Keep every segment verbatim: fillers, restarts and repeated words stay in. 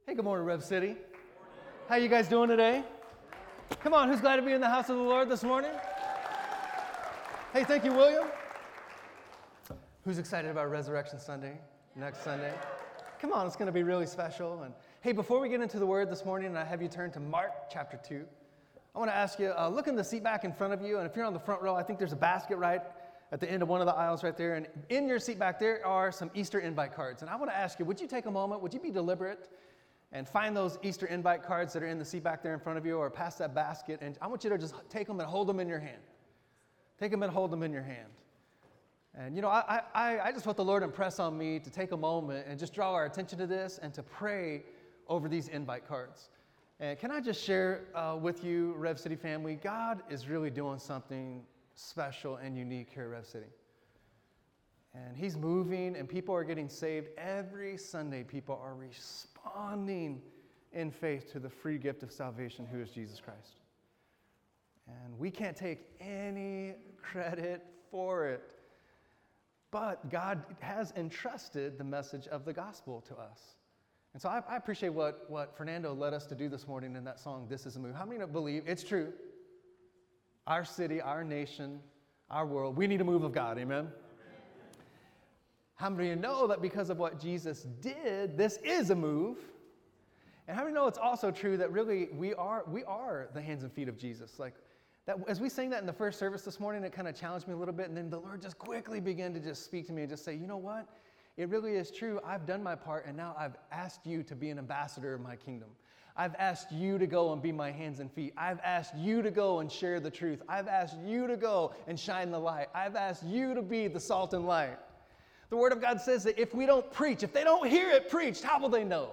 Hey, good morning, Rev City. How you guys doing today? Come on, who's glad to be in the house of the Lord this morning? Hey, thank you, William. Who's excited about Resurrection Sunday, next Sunday? Come on, it's going to be really special. And hey, before we get into the Word this morning, and I have you turn to Mark chapter two, I want to ask you, uh, look in the seat back in front of you, and if you're on the front row, I think there's a basket right at the end of one of the aisles right there, and in your seat back there are some Easter invite cards. And I want to ask you, would you take a moment, would you be deliberate, and find those Easter invite cards that are in the seat back there in front of you or past that basket, and I want you to just take them and hold them in your hand. Take them and hold them in your hand. And, you know, I, I, I just felt the Lord impress on me to take a moment and just draw our attention to this and to pray over these invite cards. And can I just share uh, with you, Rev City family, God is really doing something special and unique here at Rev City. And He's moving, and people are getting saved. Every Sunday, people are responding in faith to the free gift of salvation, who is Jesus Christ. And we can't take any credit for it. But God has entrusted the message of the gospel to us. And so I, I appreciate what, what Fernando led us to do this morning in that song, This Is a Move. How many believe it's true? Our city, our nation, our world, we need a move of God, amen? How many of you know that because of what Jesus did, this is a move? And how many know it's also true that really we are we are the hands and feet of Jesus? Like that, as we sang that in the first service this morning, it kind of challenged me a little bit, and then the Lord just quickly began to just speak to me and just say, you know what? It really is true. I've done my part, and now I've asked you to be an ambassador of my kingdom. I've asked you to go and be my hands and feet. I've asked you to go and share the truth. I've asked you to go and shine the light. I've asked you to be the salt and light. The Word of God says that if we don't preach, if they don't hear it preached, how will they know?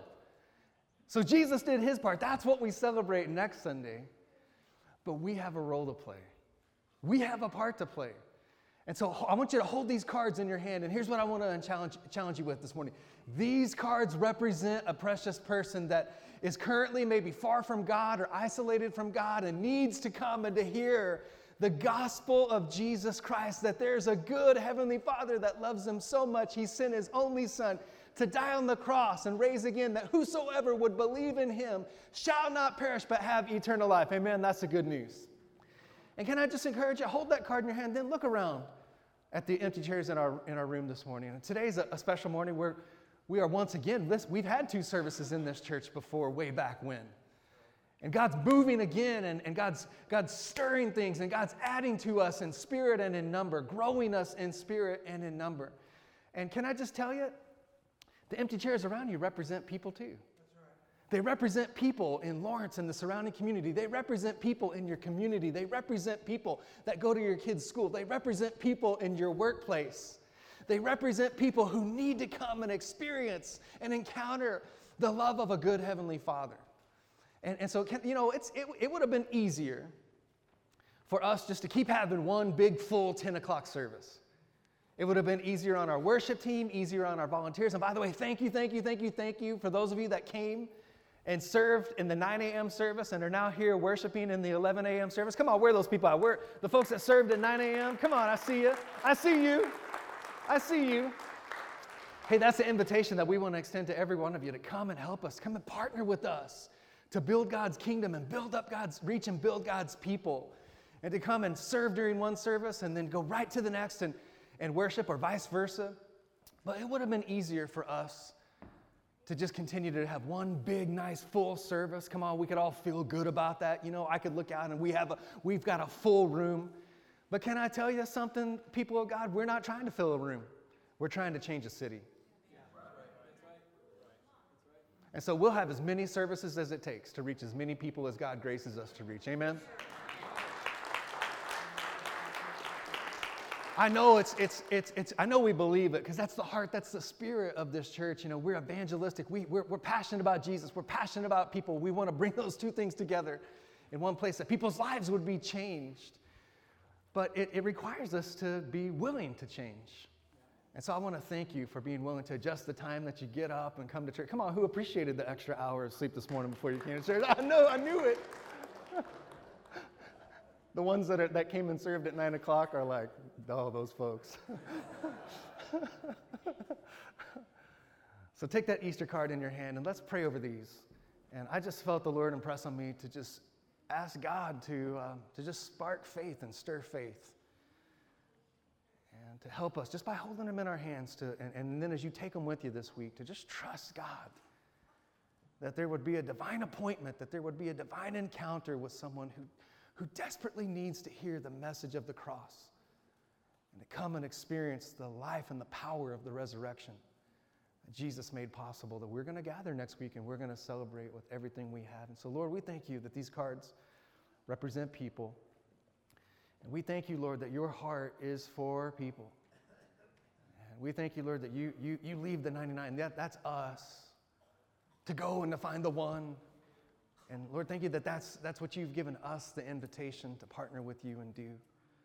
So Jesus did His part. That's what we celebrate next Sunday. But we have a role to play. We have a part to play. And so I want you to hold these cards in your hand. And here's what I want to challenge, challenge you with this morning. These cards represent a precious person that is currently maybe far from God or isolated from God and needs to come and to hear the gospel of Jesus Christ, that there's a good Heavenly Father that loves them so much, He sent His only Son to die on the cross and raise again, that whosoever would believe in Him shall not perish but have eternal life. Amen. That's the good news. And can I just encourage you, hold that card in your hand, then look around at the empty chairs in our in our room this morning. And today's a, a special morning where we are once again, listen, we've had two services in this church before, way back when. And God's moving again, and, and God's, God's stirring things, and God's adding to us in spirit and in number, growing us in spirit and in number. And can I just tell you, the empty chairs around you represent people too. That's right. They represent people in Lawrence and the surrounding community. They represent people in your community. They represent people that go to your kids' school. They represent people in your workplace. They represent people who need to come and experience and encounter the love of a good Heavenly Father. And, and so, you know, it's, it, it would have been easier for us just to keep having one big, full ten o'clock service. It would have been easier on our worship team, easier on our volunteers. And by the way, thank you, thank you, thank you, thank you for those of you that came and served in the nine a.m. service and are now here worshiping in the eleven a.m. service. Come on, where are those people at? Where, the folks that served at nine a.m.? Come on, I see you. I see you. I see you. Hey, that's the invitation that we want to extend to every one of you to come and help us. Come and partner with us to build God's kingdom and build up God's reach and build God's people. And to come and serve during one service and then go right to the next and, and worship, or vice versa. But it would have been easier for us to just continue to have one big, nice, full service. Come on, we could all feel good about that. You know, I could look out and we have a, we've got a full room. But can I tell you something, people of God? We're not trying to fill a room. We're trying to change a city. And so we'll have as many services as it takes to reach as many people as God graces us to reach. Amen? I know it's it's it's it's I know we believe it, because that's the heart, that's the spirit of this church. You know, we're evangelistic. We we're, we're passionate about Jesus. We're passionate about people. We want to bring those two things together in one place, that people's lives would be changed. But it, it requires us to be willing to change. And so I want to thank you for being willing to adjust the time that you get up and come to church. Come on, who appreciated the extra hour of sleep this morning before you came to church? I know, I knew it. The ones that, are, that came and served at nine o'clock are like, oh, those folks. So take that Easter card in your hand and let's pray over these. And I just felt the Lord impress on me to just ask God to, uh, to just spark faith and stir faith. And to help us just by holding them in our hands. To, and, and then as you take them with you this week, to just trust God. That there would be a divine appointment, that there would be a divine encounter with someone who, who desperately needs to hear the message of the cross. And to come and experience the life and the power of the resurrection. Jesus made possible, that we're going to gather next week and we're going to celebrate with everything we have. And so, Lord, we thank you that these cards represent people. And we thank you, Lord, that your heart is for people. And we thank you, Lord, that you you you leave the ninety-nine. That, that's us. To go and to find the one. And Lord, thank you that that's, that's what you've given us, the invitation to partner with you and do.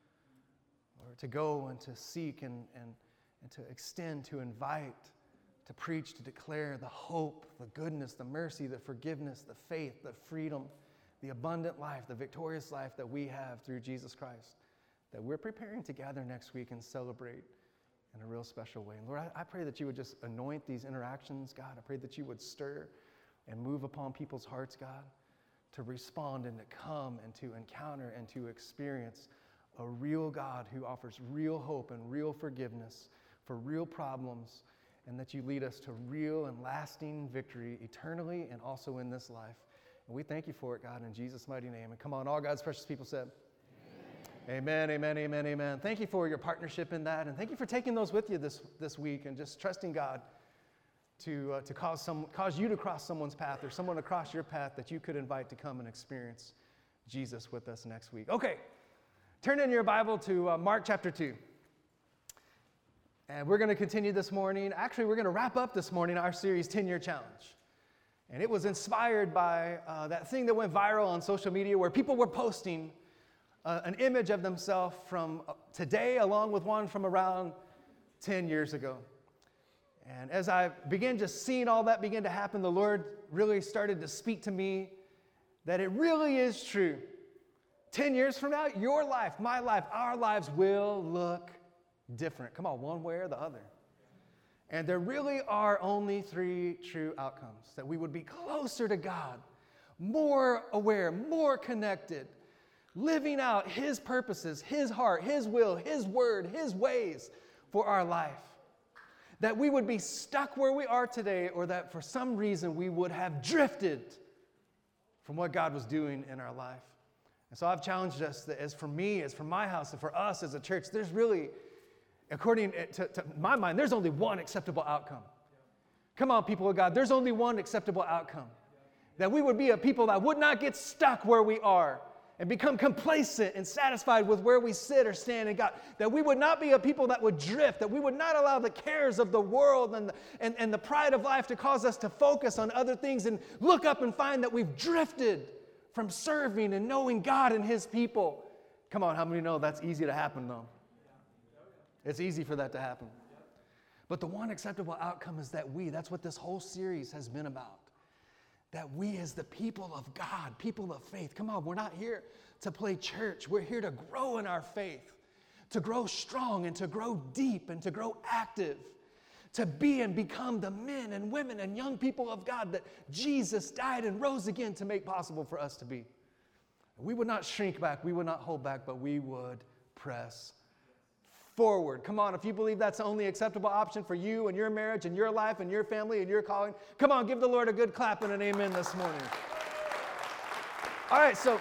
Lord, to go and to seek and, and, and to extend, to invite, to preach, to declare the hope, the goodness, the mercy, the forgiveness, the faith, the freedom, the abundant life, the victorious life that we have through Jesus Christ, that we're preparing to gather next week and celebrate in a real special way. And Lord, I, I pray that you would just anoint these interactions, God. I pray that you would stir and move upon people's hearts, God, to respond and to come and to encounter and to experience a real God who offers real hope and real forgiveness for real problems, and that you lead us to real and lasting victory eternally and also in this life. And we thank you for it, God, in Jesus' mighty name. And come on, all God's precious people said, Amen, amen, amen, amen. Thank you for your partnership in that, and thank you for taking those with you this, this week and just trusting God to, uh, to cause, some, cause you to cross someone's path or someone to cross your path that you could invite to come and experience Jesus with us next week. Okay, turn in your Bible to uh, Mark chapter two. And we're going to continue this morning. Actually, we're going to wrap up this morning our series, ten-Year Challenge. And it was inspired by uh, that thing that went viral on social media where people were posting uh, an image of themselves from today along with one from around ten years ago. And as I began just seeing all that begin to happen, the Lord really started to speak to me that it really is true. ten years from now, your life, my life, our lives will look different. Come on, one way or the other. And there really are only three true outcomes. That we would be closer to God, more aware, more connected, living out His purposes, His heart, His will, His word, His ways for our life. That we would be stuck where we are today, or that for some reason we would have drifted from what God was doing in our life. And so I've challenged us that as for me, as for my house, and for us as a church, there's really, according to, to my mind, there's only one acceptable outcome. Come on, people of God, there's only one acceptable outcome. That we would be a people that would not get stuck where we are and become complacent and satisfied with where we sit or stand in God. That we would not be a people that would drift, that we would not allow the cares of the world and the, and, and the pride of life to cause us to focus on other things and look up and find that we've drifted from serving and knowing God and His people. Come on, how many know that's easy to happen though? It's easy for that to happen. But the one acceptable outcome is that we, that's what this whole series has been about. That we as the people of God, people of faith, come on, we're not here to play church. We're here to grow in our faith, to grow strong and to grow deep and to grow active, to be and become the men and women and young people of God that Jesus died and rose again to make possible for us to be. We would not shrink back, we would not hold back, but we would press forward. Come on, if you believe that's the only acceptable option for you and your marriage and your life and your family and your calling, come on, give the Lord a good clap and an amen this morning. All right, so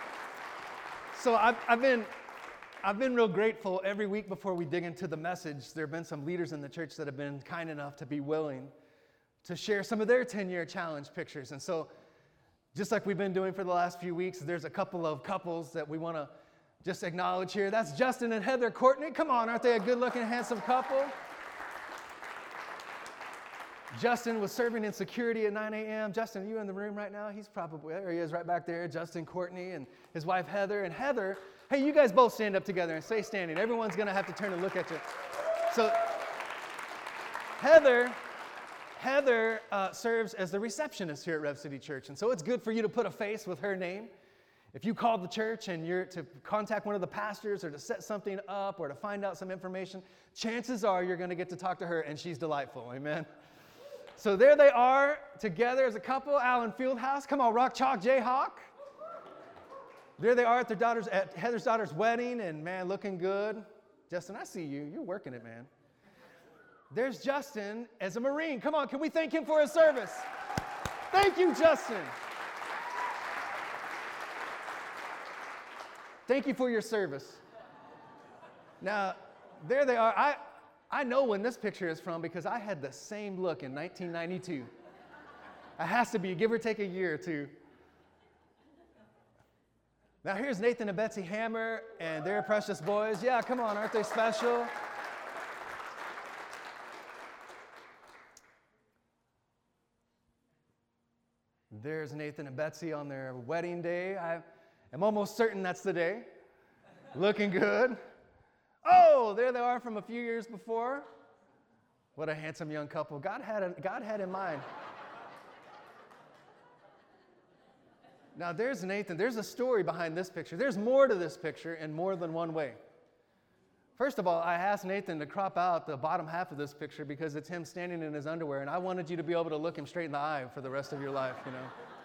so I've, I've been I've been real grateful every week before we dig into the message. There have been some leaders in the church that have been kind enough to be willing to share some of their ten-year challenge pictures. And so just like we've been doing for the last few weeks, there's a couple of couples that we want to just acknowledge here. That's Justin and Heather Courtney. Come on, aren't they a good-looking, handsome couple? Justin was serving in security at nine a.m. Justin, are you in the room right now? He's probably, there he is right back there. Justin Courtney and his wife Heather. And Heather, hey, you guys both stand up together and stay standing. Everyone's going to have to turn and look at you. So Heather, Heather uh, serves as the receptionist here at Rev City Church. And so it's good for you to put a face with her name. If you called the church and you're to contact one of the pastors or to set something up or to find out some information, chances are you're going to get to talk to her, and she's delightful. Amen? So there they are together as a couple, Allen Fieldhouse. Come on, Rock Chalk Jayhawk. There they are at their daughter's, at Heather's daughter's wedding, and man, looking good. Justin, I see you. You're working it, man. There's Justin as a Marine. Come on, can we thank him for his service? Thank you, Justin. Thank you for your service. Now, there they are. I, I know when this picture is from because I had the same look in nineteen ninety-two. It has to be, give or take a year or two. Now here's Nathan and Betsy Hammer and their precious boys. Yeah, come on, aren't they special? There's Nathan and Betsy on their wedding day. I am almost certain that's the day. Looking good. Oh, there they are from a few years before. What a handsome young couple. God had, a, God had in mind. Now there's Nathan. There's a story behind this picture. There's more to this picture in more than one way. First of all, I asked Nathan to crop out the bottom half of this picture because it's him standing in his underwear, and I wanted you to be able to look him straight in the eye for the rest of your life, you know.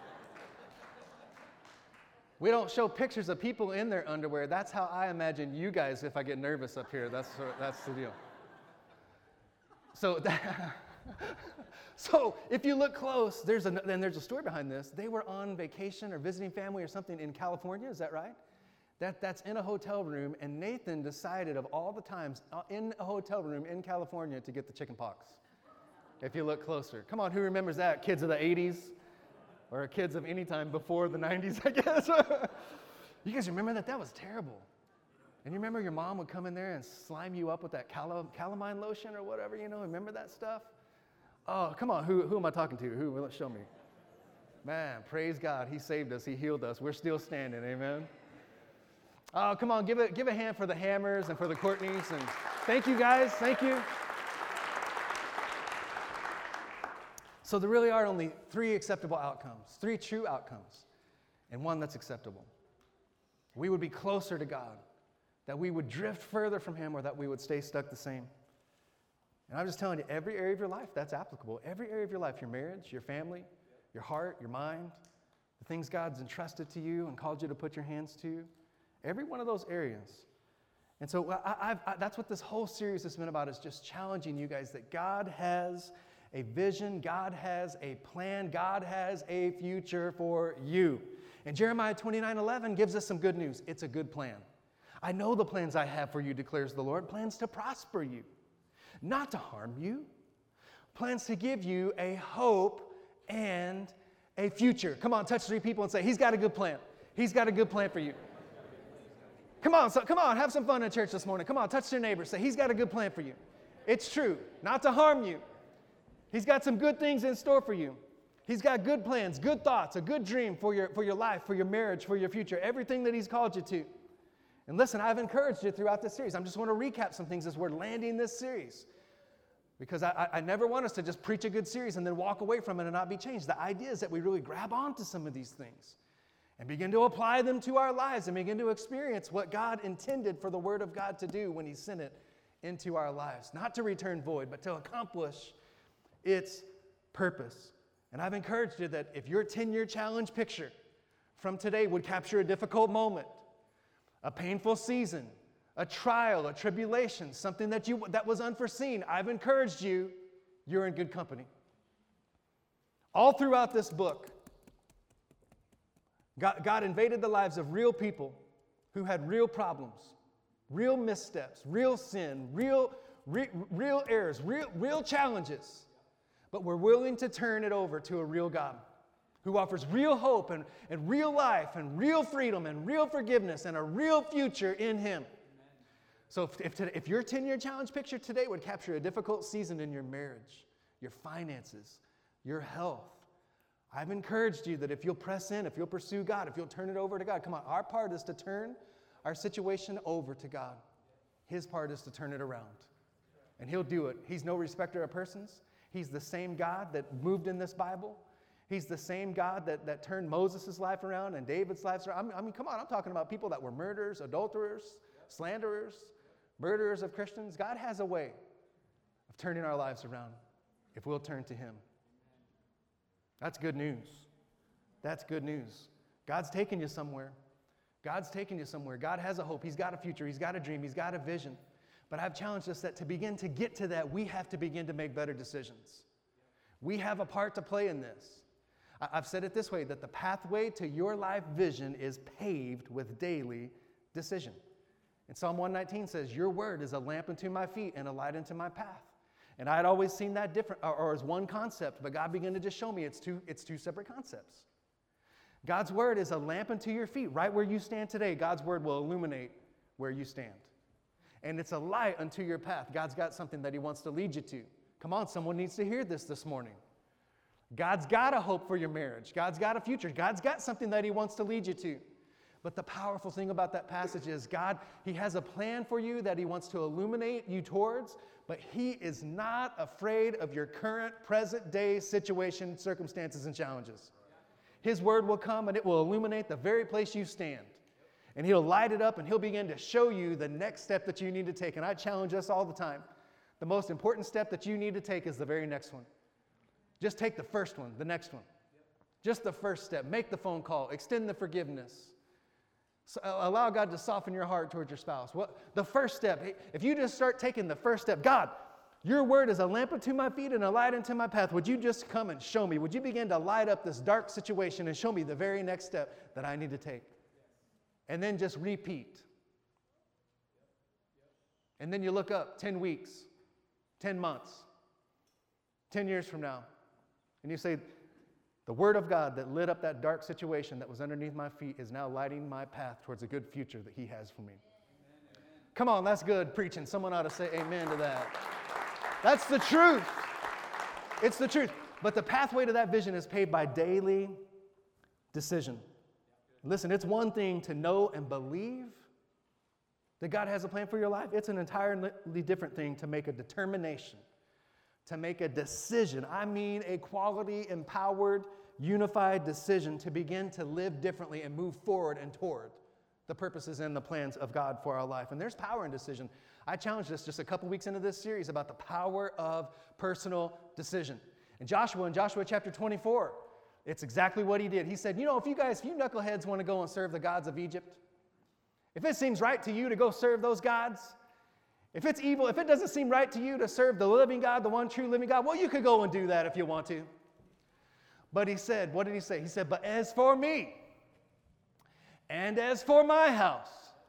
We don't show pictures of people in their underwear. That's how I imagine you guys if I get nervous up here. That's, that's the deal. So, that, so if you look close, there's a, then there's a story behind this. They were on vacation or visiting family or something in California. Is that right? That, that's in a hotel room, and Nathan decided of all the times in a hotel room in California to get the chicken pox. If you look closer. Come on, who remembers that? Kids of the eighties? Or kids of any time before the nineties, I guess. You guys remember that? That was terrible. And you remember your mom would come in there and slime you up with that cal- calamine lotion or whatever, you know? Remember that stuff? Oh, come on, who, who am I talking to? Who? Well, show me. Man, praise God. He saved us. He healed us. We're still standing, amen? Oh, come on, give a, give a hand for the Hammers and for the Courtneys. And thank you, guys. Thank you. So there really are only three acceptable outcomes, three true outcomes, and one that's acceptable. We would be closer to God, that we would drift further from Him, or that we would stay stuck the same. And I'm just telling you, every area of your life, that's applicable. Every area of your life, your marriage, your family, your heart, your mind, the things God's entrusted to you and called you to put your hands to, every one of those areas. And so I, I've, I, that's what this whole series has been about, is just challenging you guys that God has a vision, God has a plan, God has a future for you. And Jeremiah twenty-nine eleven gives us some good news. It's a good plan. I know the plans I have for you, declares the Lord, plans to prosper you, not to harm you, plans to give you a hope and a future. Come on, touch three people and say, He's got a good plan. He's got a good plan for you. Come on, so, come on, have some fun in church this morning. Come on, touch your neighbor, say, He's got a good plan for you. It's true, not to harm you. He's got some good things in store for you. He's got good plans, good thoughts, a good dream for your, for your life, for your marriage, for your future, everything that He's called you to. And listen, I've encouraged you throughout this series. I just want to recap some things as we're landing this series, because I, I never want us to just preach a good series and then walk away from it and not be changed. The idea is that we really grab onto some of these things and begin to apply them to our lives and begin to experience what God intended for the Word of God to do when He sent it into our lives. Not to return void, but to accomplish its purpose. And I've encouraged you that if your ten-year challenge picture from today would capture a difficult moment, a painful season, a trial, a tribulation, something that you that was unforeseen, I've encouraged you, you're in good company. All throughout this book, God, God invaded the lives of real people who had real problems, real missteps, real sin, real, re, real errors, real, real challenges. But we're willing to turn it over to a real God who offers real hope and, and real life and real freedom and real forgiveness and a real future in Him. Amen. So if, if, today, if your ten-year challenge picture today would capture a difficult season in your marriage, your finances, your health, I've encouraged you that if you'll press in, if you'll pursue God, if you'll turn it over to God, come on, our part is to turn our situation over to God. His part is to turn it around. And He'll do it. He's no respecter of persons. He's the same God that moved in this Bible. He's the same God that, that turned Moses' life around and David's life around. I mean, come on, I'm talking about people that were murderers, adulterers, slanderers, murderers of Christians. God has a way of turning our lives around if we'll turn to Him. That's good news. That's good news. God's taking you somewhere. God's taking you somewhere. God has a hope. He's got a future. He's got a dream. He's got a vision. But I've challenged us that to begin to get to that, we have to begin to make better decisions. We have a part to play in this. I've said it this way, that the pathway to your life vision is paved with daily decision. And Psalm one nineteen says, your word is a lamp unto my feet and a light unto my path. And I had always seen that different, or, or as one concept, but God began to just show me it's two, it's two separate concepts. God's word is a lamp unto your feet. Right where you stand today, God's word will illuminate where you stand. And it's a light unto your path. God's got something that he wants to lead you to. Come on, someone needs to hear this this morning. God's got a hope for your marriage. God's got a future. God's got something that he wants to lead you to. But the powerful thing about that passage is God, he has a plan for you that he wants to illuminate you towards, but he is not afraid of your current, present day situation, circumstances, and challenges. His word will come and it will illuminate the very place you stand. And he'll light it up and he'll begin to show you the next step that you need to take. And I challenge us all the time. The most important step that you need to take is the very next one. Just take the first one, the next one. Just the first step. Make the phone call. Extend the forgiveness. So allow God to soften your heart towards your spouse. What, the first step, if you just start taking the first step, God, your word is a lamp unto my feet and a light unto my path. Would you just come and show me? Would you begin to light up this dark situation and show me the very next step that I need to take? And then just repeat. And then you look up ten weeks, ten months, ten years from now, and you say, the word of God that lit up that dark situation that was underneath my feet is now lighting my path towards a good future that he has for me. Amen. Come on, that's good preaching. Someone ought to say amen to that. That's the truth. It's the truth. But the pathway to that vision is paved by daily decision. Listen, it's one thing to know and believe that God has a plan for your life. It's an entirely different thing to make a determination, to make a decision. I mean a quality, empowered, unified decision to begin to live differently and move forward and toward the purposes and the plans of God for our life. And there's power in decision. I challenged us just a couple weeks into this series about the power of personal decision. And Joshua, in Joshua chapter twenty-four, it's exactly what he did. He said, you know, if you guys, if you knuckleheads want to go and serve the gods of Egypt, if it seems right to you to go serve those gods, if it's evil, if it doesn't seem right to you to serve the living God, the one true living God, well, you could go and do that if you want to. But he said, what did he say? He said, but as for me, and as for my house,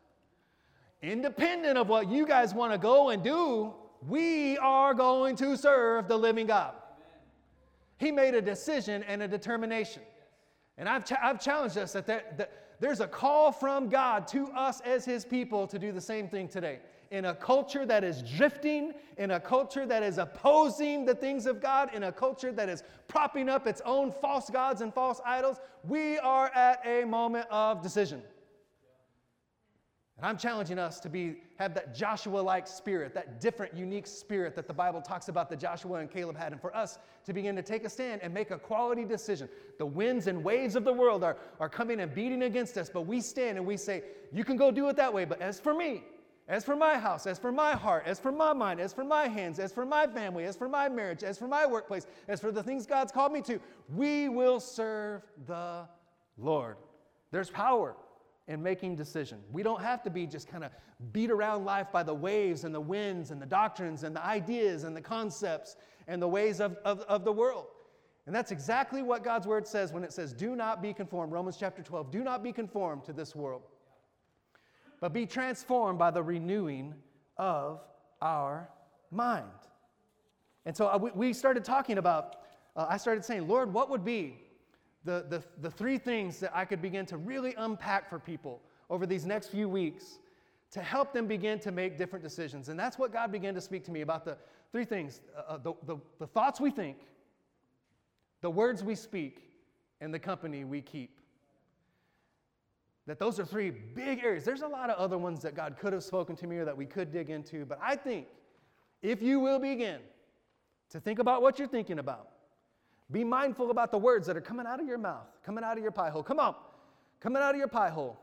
independent of what you guys want to go and do, we are going to serve the living God. He made a decision and a determination. And I've, ch- I've challenged us that, there, that there's a call from God to us as his people to do the same thing today. In a culture that is drifting, in a culture that is opposing the things of God, in a culture that is propping up its own false gods and false idols, we are at a moment of decision. And I'm challenging us to be have that Joshua-like spirit, that different, unique spirit that the Bible talks about that Joshua and Caleb had, and for us to begin to take a stand and make a quality decision. The winds and waves of the world are, are coming and beating against us, but we stand and we say, you can go do it that way, but as for me, as for my house, as for my heart, as for my mind, as for my hands, as for my family, as for my marriage, as for my workplace, as for the things God's called me to, we will serve the Lord. There's power in making decision. We don't have to be just kind of beat around life by the waves and the winds and the doctrines and the ideas and the concepts and the ways of, of, of the world. And that's exactly what God's word says when it says, do not be conformed. Romans chapter twelve, do not be conformed to this world, but be transformed by the renewing of our mind. And so we, we started talking about, uh, I started saying, Lord, what would be The, the, the three things that I could begin to really unpack for people over these next few weeks to help them begin to make different decisions. And that's what God began to speak to me about, the three things, uh, the, the, the thoughts we think, the words we speak, and the company we keep. That those are three big areas. There's a lot of other ones that God could have spoken to me or that we could dig into, but I think if you will begin to think about what you're thinking about, be mindful about the words that are coming out of your mouth, coming out of your pie hole. Come on, coming out of your pie hole.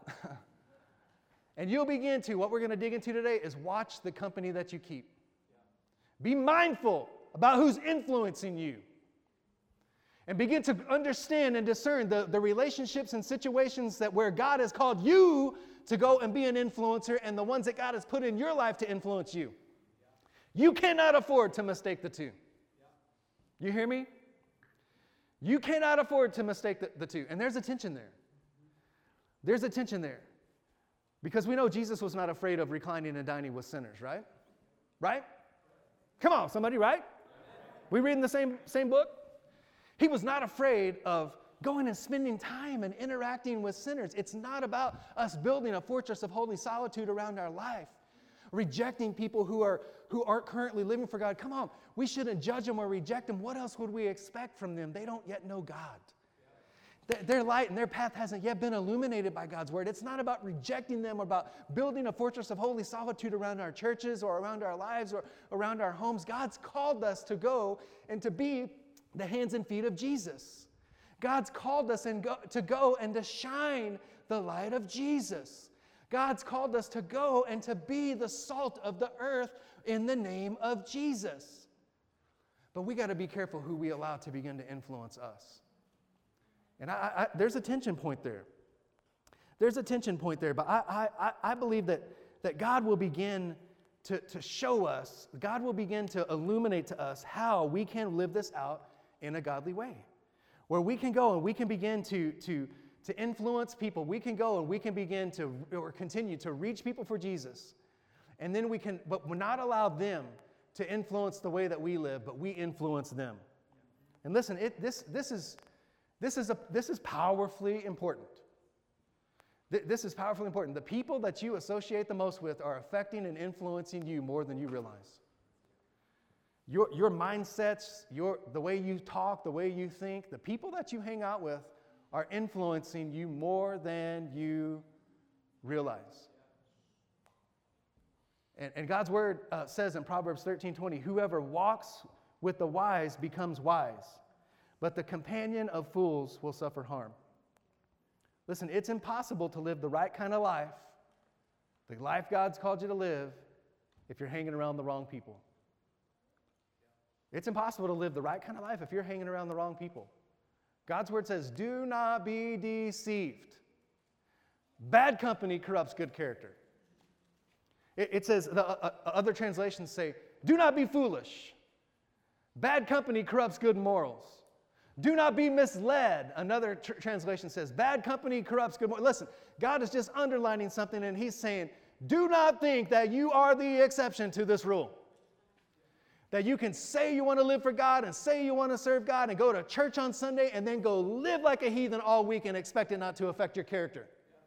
And you'll begin to, what we're going to dig into today is watch the company that you keep. Be mindful about who's influencing you. and begin to understand and discern the, the relationships and situations that where God has called you to go and be an influencer and the ones that God has put in your life to influence you. You cannot afford to mistake the two. You hear me? You cannot afford to mistake the, the two. And there's a tension there. There's a tension there. Because we know Jesus was not afraid of reclining and dining with sinners, right? Right? Come on, somebody, right? We reading the same, same book? He was not afraid of going and spending time and interacting with sinners. It's not about us building a fortress of holy solitude around our life, rejecting people who are who aren't currently living for God. Come on, we shouldn't judge them or reject them. What else would we expect from them? They don't yet know God. Their light and their path hasn't yet been illuminated by God's word. It's not about rejecting them or about building a fortress of holy solitude around our churches or around our lives or around our homes. God's called us to go and to be the hands and feet of Jesus. God's called us and go, to go and to shine the light of Jesus. God's called us to go and to be the salt of the earth in the name of Jesus. But we got to be careful who we allow to begin to influence us. And I, I, there's a tension point there. There's a tension point there, but I, I, I believe that, that God will begin to, to show us, God will begin to illuminate to us how we can live this out in a godly way. Where we can go and we can begin to, to, to influence people. We can go and we can begin to, or continue to reach people for Jesus. And then we can, but we'll not allow them to influence the way that we live, but we influence them. And listen, it, this, this is... This is, a, this is powerfully important. Th- this is powerfully important. The people that you associate the most with are affecting and influencing you more than you realize. Your, your mindsets, your, the way you talk, the way you think, the people that you hang out with are influencing you more than you realize. And, and God's word uh, says in Proverbs thirteen twenty, whoever walks with the wise becomes wise, but the companion of fools will suffer harm. Listen, it's impossible to live the right kind of life, the life God's called you to live, if you're hanging around the wrong people. It's impossible to live the right kind of life if you're hanging around the wrong people. God's word says, do not be deceived. Bad company corrupts good character. It, it says, the uh, other translations say, do not be foolish. Bad company corrupts good morals. Do not be misled. Another tr- translation says, bad company corrupts good morals. Listen, God is just underlining something and he's saying, do not think that you are the exception to this rule. That you can say you want to live for God and say you want to serve God and go to church on Sunday and then go live like a heathen all week and expect it not to affect your character.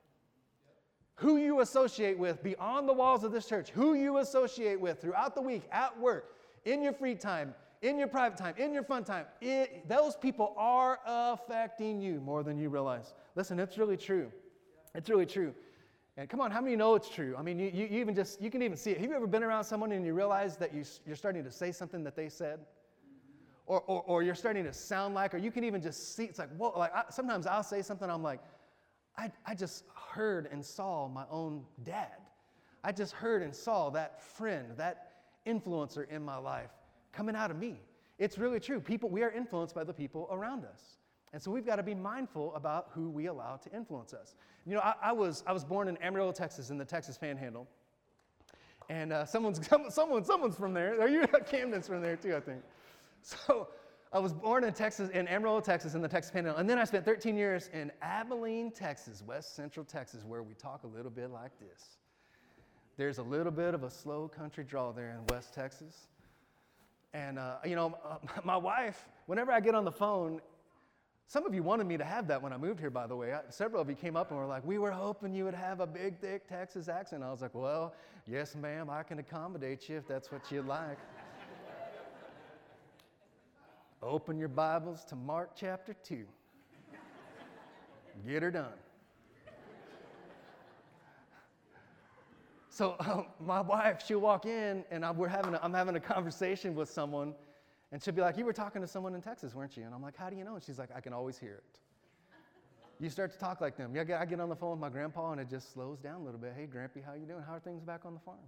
Who you associate with beyond the walls of this church, who you associate with throughout the week, at work, in your free time, in your private time, in your fun time, it, those people are affecting you more than you realize. Listen, it's really true. It's really true. And come on, how many know it's true? I mean, you, you even just, you can even see it. Have you ever been around someone and you realize that you, you're starting to say something that they said? Or, or, or you're starting to sound like, or you can even just see, it's like, whoa, like I, sometimes I'll say something, I'm like, I, I just heard and saw my own dad. I just heard and saw that friend, that influencer in my life coming out of me. It's really true. People, we are influenced by the people around us. And so we've got to be mindful about who we allow to influence us. You know, I, I was I was born in Amarillo, Texas, in the Texas Panhandle. And uh, someone's someone someone's from there. Are you? Camden's from there too, I think. So I was born in Texas, in Amarillo, Texas, in the Texas Panhandle. And then I spent thirteen years in Abilene, Texas, West Central Texas, where we talk a little bit like this. There's a little bit of a slow country drawl there in West Texas. And, uh, you know, uh, my wife, whenever I get on the phone, some of you wanted me to have that when I moved here, by the way. I, several of you came up and were like, we were hoping you would have a big, thick Texas accent. I was like, well, yes, ma'am, I can accommodate you if that's what you'd like. Open your Bibles to Mark chapter two. Get her done. So um, my wife, she'll walk in, and I'm, we're having a, I'm having a conversation with someone, and she'll be like, you were talking to someone in Texas, weren't you? And I'm like, how do you know? And she's like, I can always hear it. You start to talk like them. Yeah, I get, I get on the phone with my grandpa, and it just slows down a little bit. Hey, Grampy, how you doing? How are things back on the farm?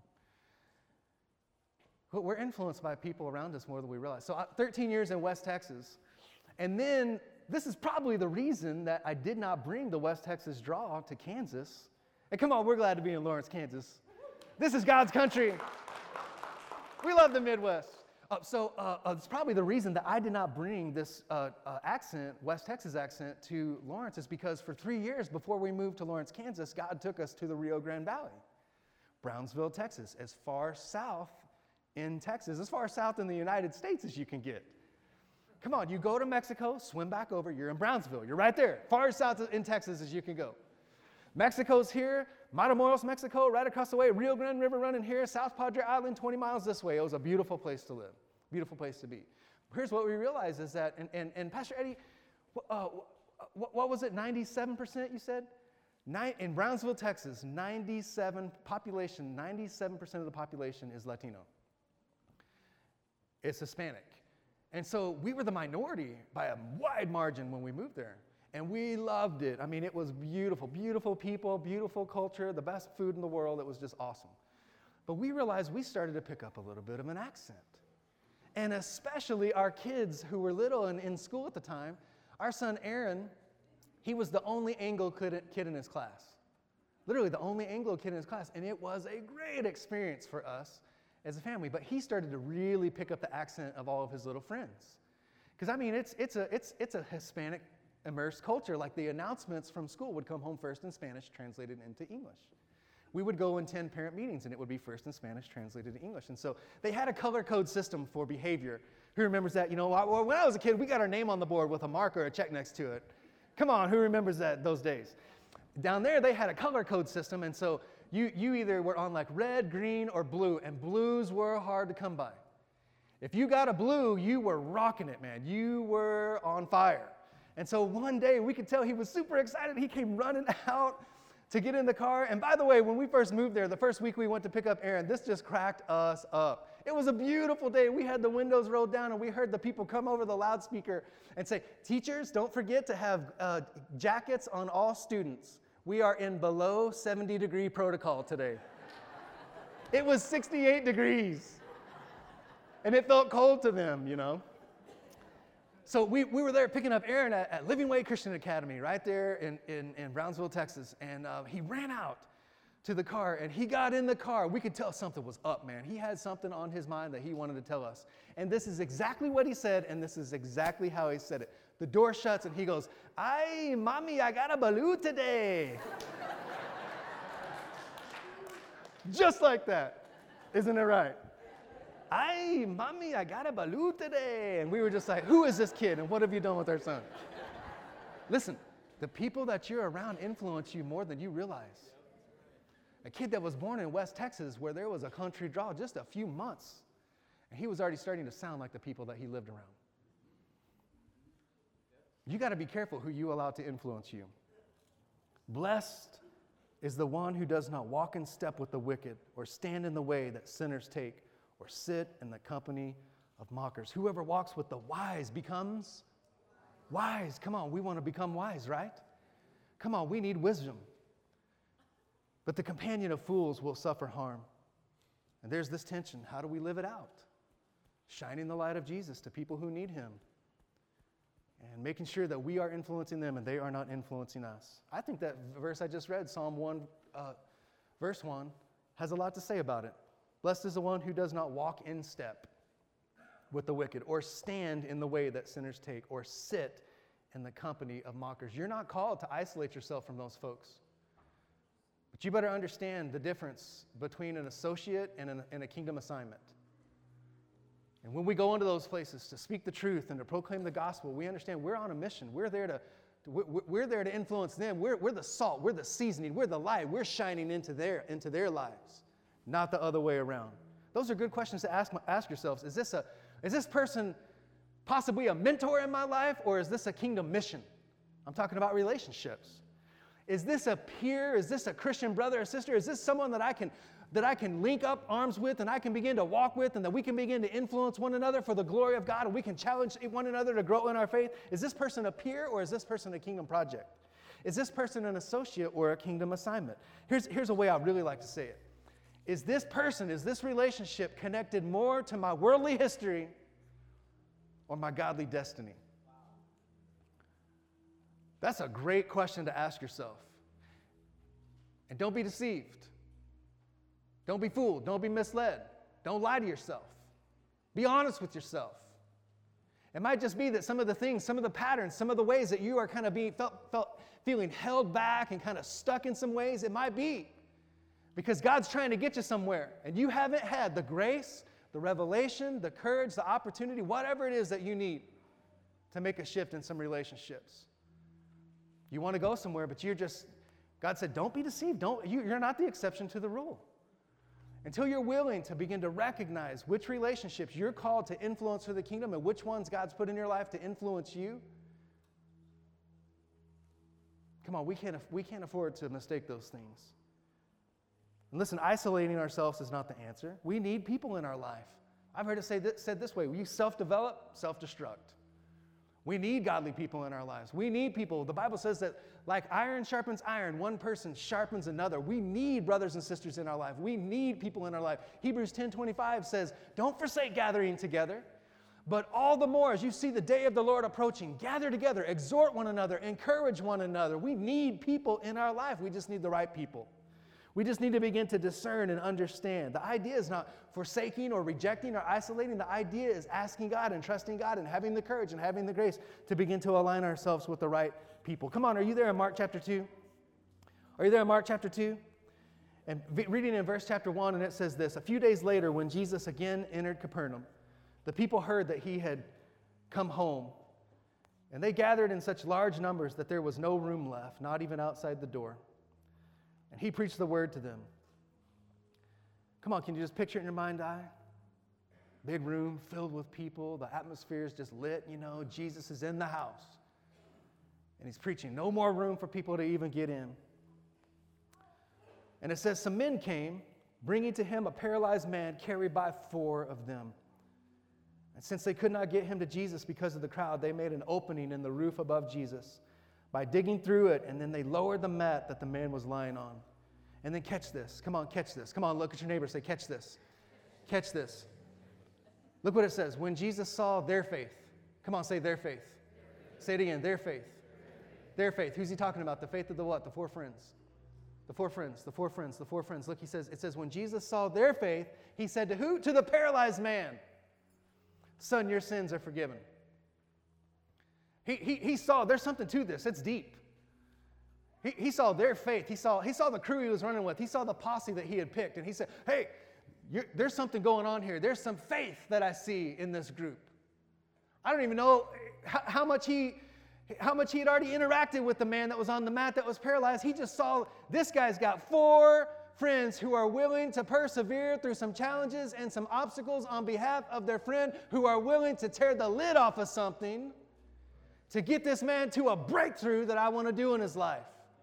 But we're influenced by people around us more than we realize. So uh, thirteen years in West Texas, And then this is probably the reason that I did not bring the West Texas draw to Kansas. And come on, we're glad to be in Lawrence, Kansas. This is God's country. We love the Midwest. Uh, so uh, uh, it's probably the reason that I did not bring this uh, uh, accent, West Texas accent, to Lawrence is because for three years before we moved to Lawrence, Kansas, God took us to the Rio Grande Valley, Brownsville, Texas, as far south in Texas, as far south in the United States as you can get. Come on, you go to Mexico, swim back over, you're in Brownsville. You're right there, far south in Texas as you can go. Mexico's here, Matamoros, Mexico, right across the way, Rio Grande River running here, South Padre Island, twenty miles this way. It was a beautiful place to live, beautiful place to be. Here's what we realized is that, and, and, and Pastor Eddie, uh, what, what was it, ninety-seven percent you said? Nine, in Brownsville, Texas, ninety-seven population, ninety-seven percent of the population is Latino. It's Hispanic. And so we were the minority by a wide margin when we moved there. And we loved it. I mean, it was beautiful, beautiful people, beautiful culture, the best food in the world. It was just awesome. But we realized we started to pick up a little bit of an accent. And especially our kids who were little and in school at the time, our son Aaron, he was the only Anglo kid in his class. Literally the only Anglo kid in his class. And it was a great experience for us as a family. But he started to really pick up the accent of all of his little friends. Because, I mean, it's, it's, a, it's, it's a Hispanic immersed culture. Like the announcements from school would come home first in Spanish, translated into English. We would go and attend parent meetings, and it would be first in Spanish, translated to English. And so they had a color code system for behavior. Who remembers that? You know, when I was a kid, we got our name on the board with a marker, a check next to it. Come on, who remembers that those days? Down there, they had a color code system, and so you, you either were on like red, green, or blue, and blues were hard to come by. If you got a blue, you were rocking it, man. You were on fire. And so one day, we could tell he was super excited. He came running out to get in the car. And by the way, when we first moved there, the first week we went to pick up Aaron, this just cracked us up. It was a beautiful day. We had the windows rolled down, and we heard the people come over the loudspeaker and say, teachers, don't forget to have uh, jackets on all students. We are in below seventy degree protocol today. It was sixty-eight degrees. And it felt cold to them, you know. So we, we were there picking up Aaron at, at Living Way Christian Academy right there in, in, in Brownsville, Texas. And uh, he ran out to the car, and he got in the car. We could tell something was up, man. He had something on his mind that he wanted to tell us. And this is exactly what he said, and this is exactly how he said it. The door shuts, and he goes, "Ay, mommy, I got a balloon today." Just like that. Isn't it right? "Ay, mommy, I got a balloon today." And we were just like, who is this kid, and what have you done with our son? Listen, the people that you're around influence you more than you realize. A kid that was born in West Texas, where there was a country draw just a few months, and he was already starting to sound like the people that he lived around. You got to be careful who you allow to influence you. Blessed is the one who does not walk in step with the wicked, or stand in the way that sinners take, or sit in the company of mockers. Whoever walks with the wise becomes wise. Come on, we want to become wise, right? Come on, we need wisdom. But the companion of fools will suffer harm. And there's this tension. How do we live it out? Shining the light of Jesus to people who need him. And making sure that we are influencing them and they are not influencing us. I think that verse I just read, Psalm one, uh, verse one, has a lot to say about it. Blessed is the one who does not walk in step with the wicked, or stand in the way that sinners take, or sit in the company of mockers. You're not called to isolate yourself from those folks. But you better understand the difference between an associate and, an, and a kingdom assignment. And when we go into those places to speak the truth and to proclaim the gospel, we understand we're on a mission. We're there to, we're, we're there to influence them. We're, we're the salt. We're the seasoning. We're the light. We're shining into their, into their lives. Not the other way around. Those are good questions to ask, ask yourselves. Is this, a, is this person possibly a mentor in my life, or is this a kingdom mission? I'm talking about relationships. Is this a peer? Is this a Christian brother or sister? Is this someone that I can, that I can link up arms with and I can begin to walk with, and that we can begin to influence one another for the glory of God, and we can challenge one another to grow in our faith? Is this person a peer, or is this person a kingdom project? Is this person an associate or a kingdom assignment? Here's, here's a way I really like to say it. Is this person, is this relationship connected more to my worldly history or my godly destiny? That's a great question to ask yourself. And don't be deceived. Don't be fooled. Don't be misled. Don't lie to yourself. Be honest with yourself. It might just be that some of the things, some of the patterns, some of the ways that you are kind of being felt, felt feeling held back and kind of stuck in some ways, it might be because God's trying to get you somewhere and you haven't had the grace, the revelation, the courage, the opportunity, whatever it is that you need to make a shift in some relationships. You want to go somewhere, but you're just, God said, don't be deceived. Don't, you, you're not the exception to the rule. Until you're willing to begin to recognize which relationships you're called to influence for the kingdom and which ones God's put in your life to influence you. Come on, we can't, we can't afford to mistake those things. And listen, isolating ourselves is not the answer. We need people in our life. I've heard it say this, said this way, we self-develop, self-destruct. We need godly people in our lives. We need people. The Bible says that like iron sharpens iron, one person sharpens another. We need brothers and sisters in our life. We need people in our life. Hebrews ten twenty-five says, don't forsake gathering together, but all the more as you see the day of the Lord approaching, gather together, exhort one another, encourage one another. We need people in our life. We just need the right people. We just need to begin to discern and understand. The idea is not forsaking or rejecting or isolating. The idea is asking God and trusting God and having the courage and having the grace to begin to align ourselves with the right people. Come on, are you there in Mark chapter two? Are you there in Mark chapter two? And reading in verse chapter one, and it says this, a few days later when Jesus again entered Capernaum, the people heard that he had come home, and they gathered in such large numbers that there was no room left, not even outside the door. And he preached the word to them. Come on, can you just picture it in your mind's eye? Big room filled with people. The atmosphere is just lit. You know, Jesus is in the house. And he's preaching. No more room for people to even get in. And it says some men came, bringing to him a paralyzed man carried by four of them. And since they could not get him to Jesus because of the crowd, they made an opening in the roof above Jesus by digging through it, and then they lowered the mat that the man was lying on. And then catch this. Come on, catch this. Come on, look at your neighbor, say, catch this. Catch this. Look what it says. When Jesus saw their faith. Come on, say their faith. Say it again, their faith. Their faith. Who's he talking about? The faith of the what? The four friends. The four friends, the four friends, the four friends. Look, he says, it says, when Jesus saw their faith, he said to who? To the paralyzed man. Son, your sins are forgiven. He, he, he saw, there's something to this. It's deep. He, he saw their faith. He saw, he saw the crew he was running with. He saw the posse that he had picked. And he said, hey, you're, there's something going on here. There's some faith that I see in this group. I don't even know how, how much he how much he had already interacted with the man that was on the mat that was paralyzed. He just saw this guy's got four friends who are willing to persevere through some challenges and some obstacles on behalf of their friend, who are willing to tear the lid off of something to get this man to a breakthrough that I want to do in his life.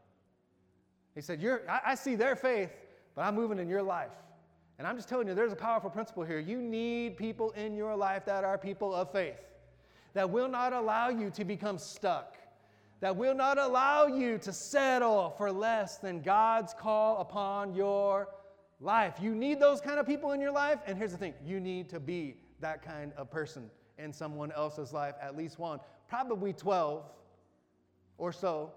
He said, You're, I, I see their faith, but I'm moving in your life. And I'm just telling you, there's a powerful principle here. You need people in your life that are people of faith, that will not allow you to become stuck, that will not allow you to settle for less than God's call upon your life. You need those kind of people in your life. And here's the thing, you need to be that kind of person in someone else's life, at least one. Probably twelve or so,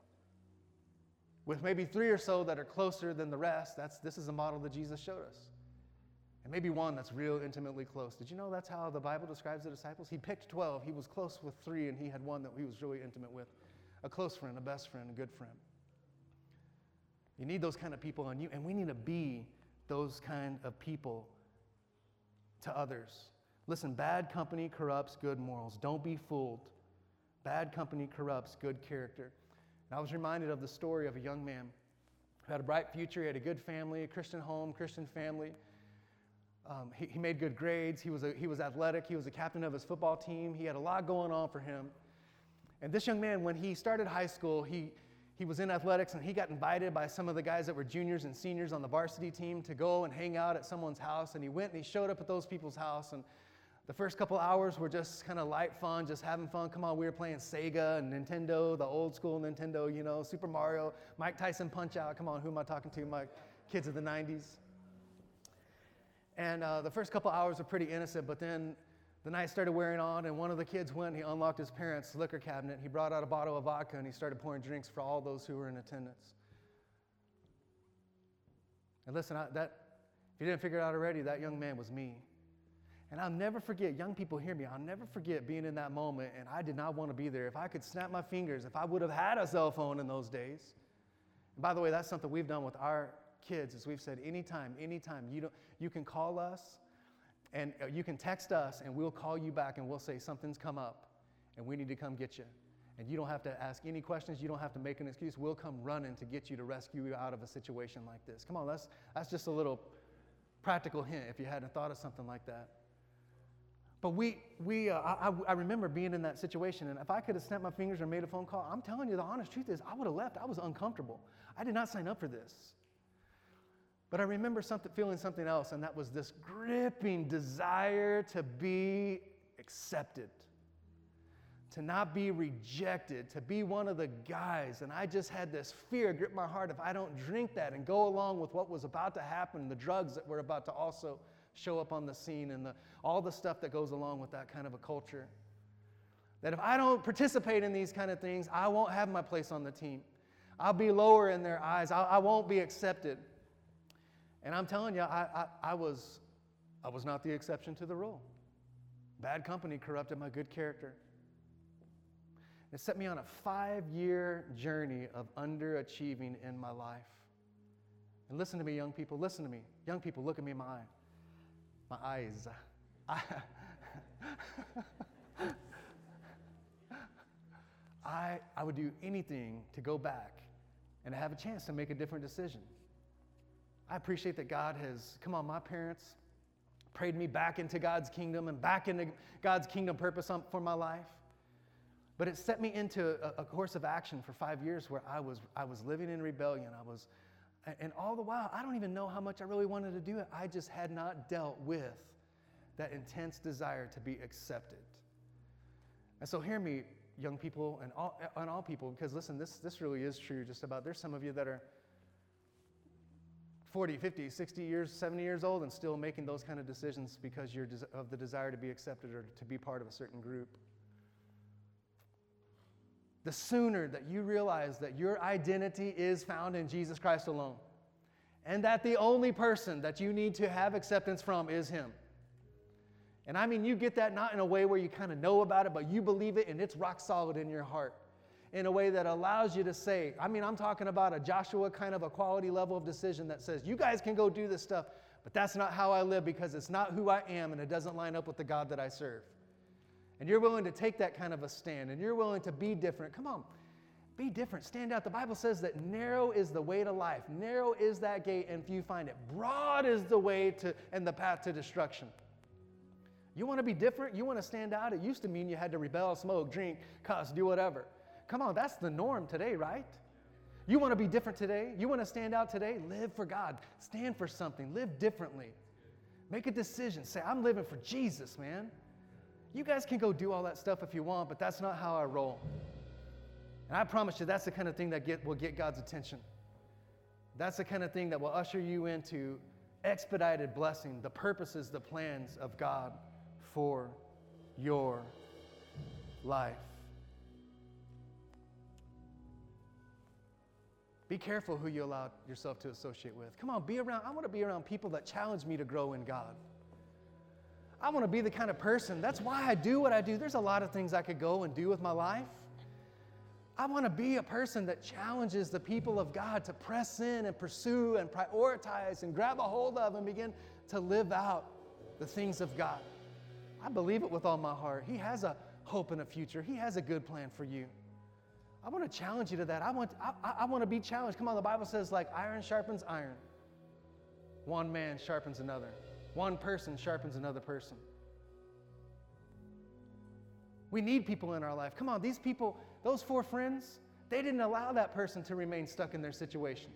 with maybe three or so that are closer than the rest. That's, this is a model that Jesus showed us. And maybe one that's real intimately close. Did you know that's how the Bible describes the disciples? He picked twelve. He was close with three, and he had one that he was really intimate with. A close friend, a best friend, a good friend. You need those kind of people, and, you, and we need to be those kind of people to others. Listen, bad company corrupts good morals. Don't be fooled. Bad company corrupts good character. And I was reminded of the story of a young man who had a bright future. He had a good family, a Christian home, Christian family. Um, he, he made good grades. He was, a, he was athletic. He was a captain of his football team. He had a lot going on for him. And this young man, when he started high school, he, he was in athletics, and he got invited by some of the guys that were juniors and seniors on the varsity team to go and hang out at someone's house. And he went and he showed up at those people's house. And the first couple hours were just kind of light fun, just having fun. Come on, we were playing Sega and Nintendo, the old school Nintendo, you know, Super Mario, Mike Tyson Punch-Out. Come on, who am I talking to? My kids of the nineties. And uh, the first couple hours were pretty innocent, but then The night started wearing on, and one of the kids went and he unlocked his parents' liquor cabinet. He brought out a bottle of vodka, and he started pouring drinks for all those who were in attendance. And listen, I, that if you didn't figure it out already, that young man was me. And I'll never forget, young people hear me, I'll never forget being in that moment, and I did not want to be there. If I could snap my fingers, if I would have had a cell phone in those days. And by the way, that's something we've done with our kids, is we've said, anytime, anytime, you don't, you can call us, and you can text us, and we'll call you back, and we'll say, something's come up, and we need to come get you. And you don't have to ask any questions. You don't have to make an excuse. We'll come running to get you, to rescue you out of a situation like this. Come on, that's, that's just a little practical hint if you hadn't thought of something like that. But we, we, uh, I, I remember being in that situation, and if I could have snapped my fingers or made a phone call, I'm telling you the honest truth is I would have left. I was uncomfortable. I did not sign up for this. But I remember something, feeling something else, and that was this gripping desire to be accepted, to not be rejected, to be one of the guys. And I just had this fear grip my heart, if I don't drink that and go along with what was about to happen, the drugs that were about to also show up on the scene, and the, all the stuff that goes along with that kind of a culture. That if I don't participate in these kind of things, I won't have my place on the team. I'll be lower in their eyes. I, I won't be accepted. And I'm telling you, I, I, I, was, I was not the exception to the rule. Bad company corrupted my good character. It set me on a five-year journey of underachieving in my life. And listen to me, young people. Listen to me. Young people, look at me in my eye. My eyes. I, I, I would do anything to go back and have a chance to make a different decision. I appreciate that God has, come on, my parents prayed me back into God's kingdom and back into God's kingdom purpose on, for my life. But it set me into a, a course of action for five years where I was, I was living in rebellion. I was, and all the while, I don't even know how much I really wanted to do it. I just had not dealt with that intense desire to be accepted. And so hear me, young people, and all, and all people, because listen, this, this really is true just about, there's some of you that are forty, fifty, sixty years, seventy years old and still making those kind of decisions because you're des- of the desire to be accepted or to be part of a certain group. The sooner that you realize that your identity is found in Jesus Christ alone, and that the only person that you need to have acceptance from is Him. And I mean, you get that not in a way where you kind of know about it, but you believe it and it's rock solid in your heart in a way that allows you to say, I mean, I'm talking about a Joshua kind of a quality level of decision that says, you guys can go do this stuff, but that's not how I live because it's not who I am and it doesn't line up with the God that I serve. And you're willing to take that kind of a stand, and you're willing to be different. Come on, be different, stand out. The Bible says that narrow is the way to life. Narrow is that gate, and few find it. Broad is the way to and the path to destruction. You want to be different? You want to stand out? It used to mean you had to rebel, smoke, drink, cuss, do whatever. Come on, that's the norm today, right? You want to be different today? You want to stand out today? Live for God. Stand for something. Live differently. Make a decision. Say, I'm living for Jesus, man. You guys can go do all that stuff if you want, but that's not how I roll. And I promise you, that's the kind of thing that get, will get God's attention. That's the kind of thing that will usher you into expedited blessing, the purposes, the plans of God for your life. Be careful who you allow yourself to associate with. Come on, be around. I want to be around people that challenge me to grow in God. I want to be the kind of person, that's why I do what I do. There's a lot of things I could go and do with my life. I want to be a person that challenges the people of God to press in and pursue and prioritize and grab a hold of and begin to live out the things of God. I believe it with all my heart. He has a hope and a future. He has a good plan for you. I want to challenge you to that. I want, I, I want to be challenged. Come on, the Bible says like iron sharpens iron. One man sharpens another. One person sharpens another person. We need people in our life. Come on, these people, those four friends, they didn't allow that person to remain stuck in their situation.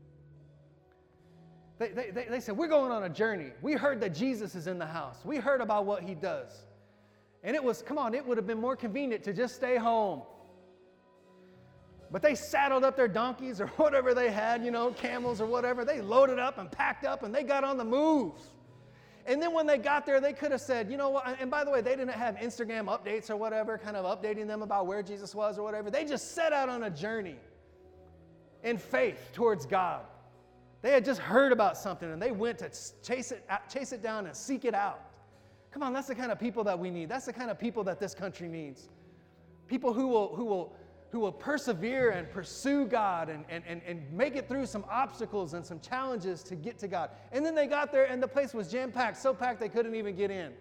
They, they, they, they said, we're going on a journey. We heard that Jesus is in the house. We heard about what He does. And it was, come on, it would have been more convenient to just stay home. But they saddled up their donkeys or whatever they had, you know, camels or whatever. They loaded up and packed up and they got on the move. And then when they got there, they could have said, you know what, and by the way, they didn't have Instagram updates or whatever, kind of updating them about where Jesus was or whatever. They just set out on a journey in faith towards God. They had just heard about something and they went to chase it, chase it down and seek it out. Come on, that's the kind of people that we need. That's the kind of people that this country needs. People who will, who will, who will persevere and pursue God and, and, and, and make it through some obstacles and some challenges to get to God. And then they got there and the place was jam-packed, so packed they couldn't even get in.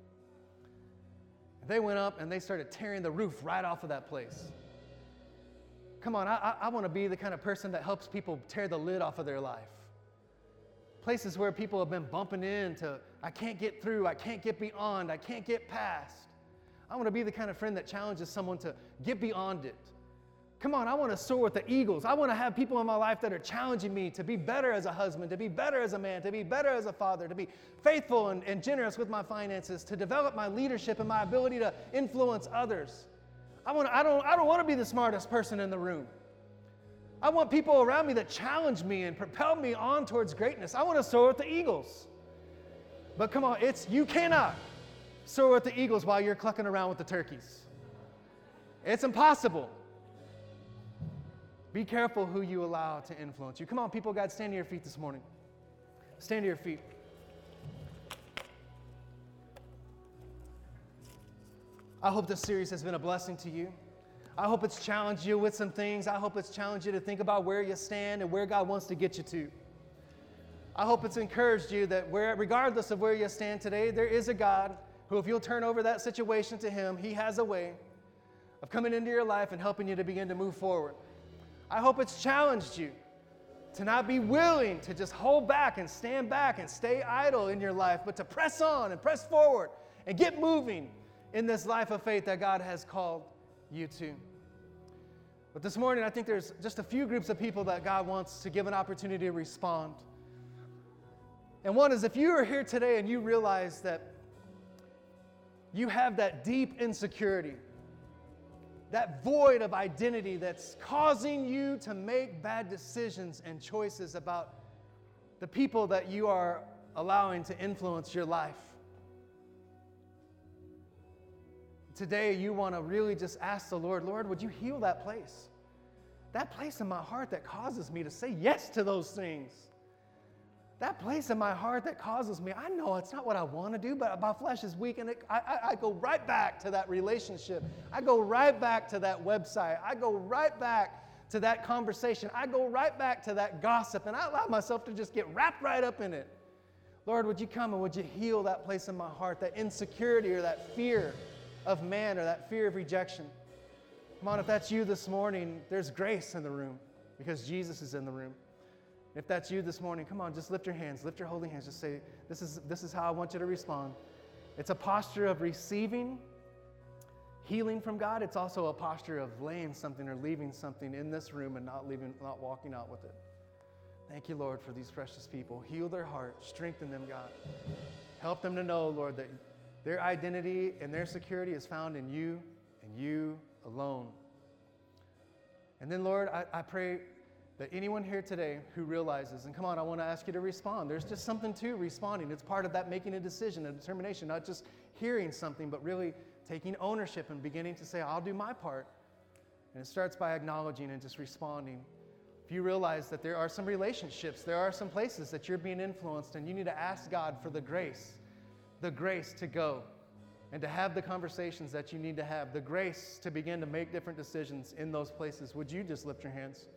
They went up and they started tearing the roof right off of that place. Come on, I, I, I want to be the kind of person that helps people tear the lid off of their life. Places where people have been bumping into, I can't get through, I can't get beyond, I can't get past. I want to be the kind of friend that challenges someone to get beyond it. Come on, I want to soar with the eagles. I want to have people in my life that are challenging me to be better as a husband, to be better as a man, to be better as a father, to be faithful and, and generous with my finances, to develop my leadership and my ability to influence others. I, want, I, don't, I don't want to be the smartest person in the room. I want people around me that challenge me and propel me on towards greatness. I want to soar with the eagles. But come on, it's you cannot soar with the eagles while you're clucking around with the turkeys. It's impossible. Be careful who you allow to influence you. Come on, people of God, stand to your feet this morning. Stand to your feet. I hope this series has been a blessing to you. I hope it's challenged you with some things. I hope it's challenged you to think about where you stand and where God wants to get you to. I hope it's encouraged you that where, regardless of where you stand today, there is a God who, if you'll turn over that situation to Him, He has a way of coming into your life and helping you to begin to move forward. I hope it's challenged you to not be willing to just hold back and stand back and stay idle in your life, but to press on and press forward and get moving in this life of faith that God has called you to. But this morning, I think there's just a few groups of people that God wants to give an opportunity to respond. And one is, if you are here today and you realize that you have that deep insecurity, that void of identity that's causing you to make bad decisions and choices about the people that you are allowing to influence your life. Today, you want to really just ask the Lord, Lord, would you heal that place? That place in my heart that causes me to say yes to those things. That place in my heart that causes me, I know it's not what I want to do, but my flesh is weak, and it, I, I, I go right back to that relationship. I go right back to that website. I go right back to that conversation. I go right back to that gossip, and I allow myself to just get wrapped right up in it. Lord, would you come and would you heal that place in my heart, that insecurity or that fear of man or that fear of rejection? Come on, if that's you this morning, there's grace in the room because Jesus is in the room. If that's you this morning, come on, just lift your hands, lift your holy hands, just say, this is, this is how I want you to respond. It's a posture of receiving healing from God. It's also a posture of laying something or leaving something in this room and not leaving, not walking out with it. Thank you, Lord, for these precious people. Heal their heart, strengthen them, God. Help them to know, Lord, that their identity and their security is found in you and you alone. And then, Lord, I, I pray that anyone here today who realizes, and come on, I want to ask you to respond. There's just something to responding. It's part of that making a decision, a determination, not just hearing something, but really taking ownership and beginning to say, I'll do my part. And it starts by acknowledging and just responding. If you realize that there are some relationships, there are some places that you're being influenced, and you need to ask God for the grace, the grace to go and to have the conversations that you need to have, the grace to begin to make different decisions in those places, would you just lift your hands?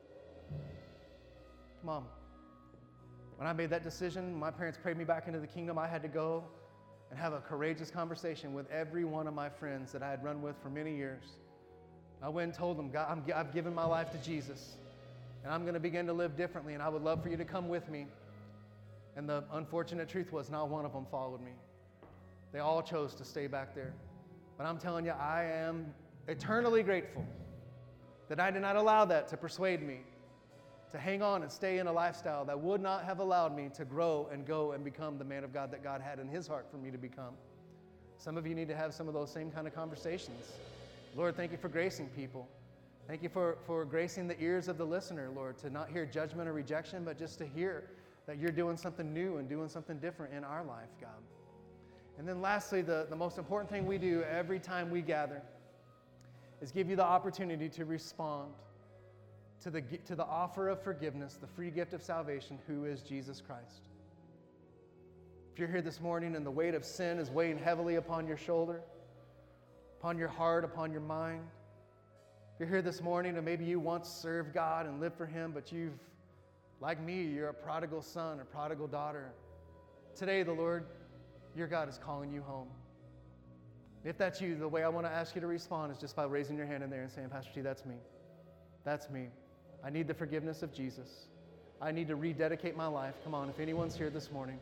Mom, when I made that decision, my parents prayed me back into the kingdom. I had to go and have a courageous conversation with every one of my friends that I had run with for many years. I went and told them, God, I'm, I've given my life to Jesus, and I'm going to begin to live differently, and I would love for you to come with me. And the unfortunate truth was not one of them followed me. They all chose to stay back there. But I'm telling you, I am eternally grateful that I did not allow that to persuade me to hang on and stay in a lifestyle that would not have allowed me to grow and go and become the man of God that God had in His heart for me to become. Some of you need to have some of those same kind of conversations. Lord, thank you for gracing people. Thank you for, for gracing the ears of the listener, Lord, to not hear judgment or rejection, but just to hear that you're doing something new and doing something different in our life, God. And then lastly, the, the most important thing we do every time we gather is give you the opportunity to respond to the, to the offer of forgiveness, the free gift of salvation, who is Jesus Christ. If you're here this morning and the weight of sin is weighing heavily upon your shoulder, upon your heart, upon your mind, if you're here this morning and maybe you once served God and lived for Him, but you've, like me, you're a prodigal son or prodigal daughter, today the Lord, your God, is calling you home. If that's you, the way I want to ask you to respond is just by raising your hand in there and saying, Pastor T, that's me. That's me. I need the forgiveness of Jesus. I need to rededicate my life. Come on, if anyone's here this morning,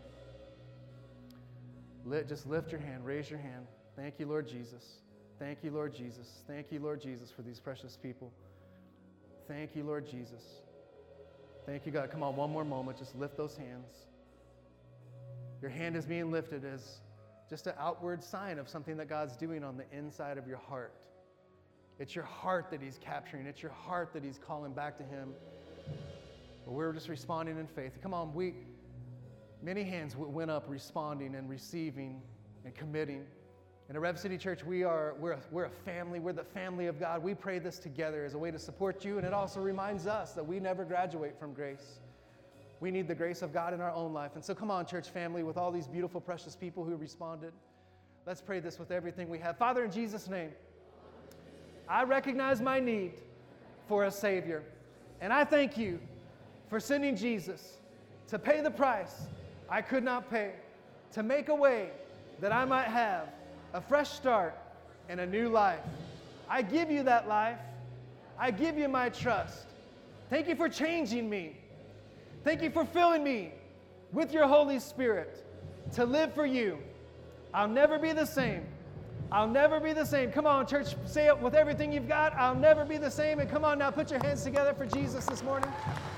just lift your hand, raise your hand. Thank you, Lord Jesus. Thank you, Lord Jesus. Thank you, Lord Jesus, for these precious people. Thank you, Lord Jesus. Thank you, God. Come on, one more moment. Just lift those hands. Your hand is being lifted as just an outward sign of something that God's doing on the inside of your heart. It's your heart that He's capturing. It's your heart that He's calling back to Him. But we're just responding in faith. Come on, we... Many hands went up responding and receiving and committing. And at Rev City Church, we are, we're a, we're a family. We're the family of God. We pray this together as a way to support you, and it also reminds us that we never graduate from grace. We need the grace of God in our own life. And so come on, church family, with all these beautiful, precious people who responded, let's pray this with everything we have. Father, in Jesus' name, I recognize my need for a Savior. And I thank you for sending Jesus to pay the price I could not pay, to make a way that I might have a fresh start and a new life. I give you that life. I give you my trust. Thank you for changing me. Thank you for filling me with your Holy Spirit to live for you. I'll never be the same. I'll never be the same. Come on, church, say it with everything you've got. I'll never be the same. And come on now, put your hands together for Jesus this morning.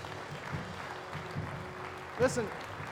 Listen,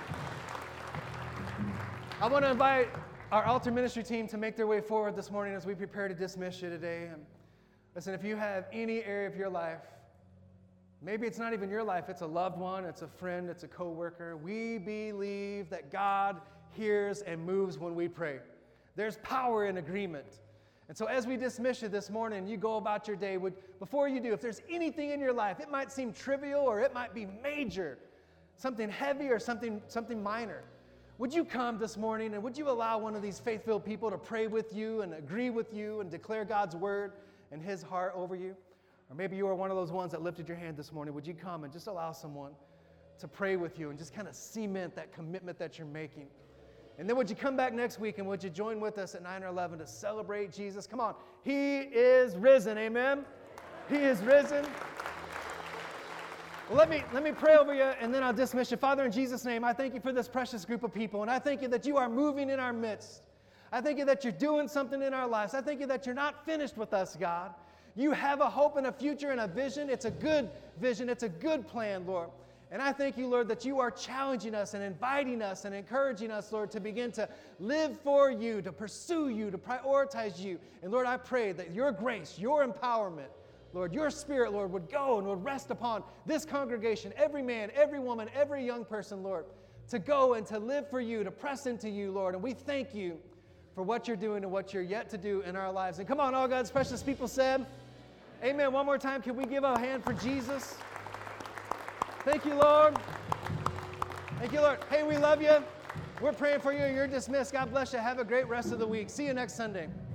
I want to invite our altar ministry team to make their way forward this morning as we prepare to dismiss you today. And listen, if you have any area of your life, maybe it's not even your life, it's a loved one, it's a friend, it's a coworker, we believe that God hears and moves when we pray. There's power in agreement. And so as we dismiss you this morning, you go about your day, would, before you do, if there's anything in your life, it might seem trivial or it might be major, something heavy or something, something minor. Would you come this morning and would you allow one of these faith-filled people to pray with you and agree with you and declare God's word and His heart over you? Or maybe you are one of those ones that lifted your hand this morning. Would you come and just allow someone to pray with you and just kind of cement that commitment that you're making? And then would you come back next week and would you join with us at nine or eleven to celebrate Jesus? Come on. He is risen. Amen? He is risen. Well, let me, let me pray over you, and then I'll dismiss you. Father, in Jesus' name, I thank you for this precious group of people, and I thank you that you are moving in our midst. I thank you that you're doing something in our lives. I thank you that you're not finished with us, God. You have a hope and a future and a vision. It's a good vision. It's a good plan, Lord. And I thank you, Lord, that you are challenging us and inviting us and encouraging us, Lord, to begin to live for you, to pursue you, to prioritize you. And Lord, I pray that your grace, your empowerment, Lord, your Spirit, Lord, would go and would rest upon this congregation, every man, every woman, every young person, Lord, to go and to live for you, to press into you, Lord. And we thank you for what you're doing and what you're yet to do in our lives. And come on, all God's precious people said, amen. One more time, can we give a hand for Jesus? Thank you, Lord. Thank you, Lord. Hey, we love you. We're praying for you. You're dismissed. God bless you. Have a great rest of the week. See you next Sunday.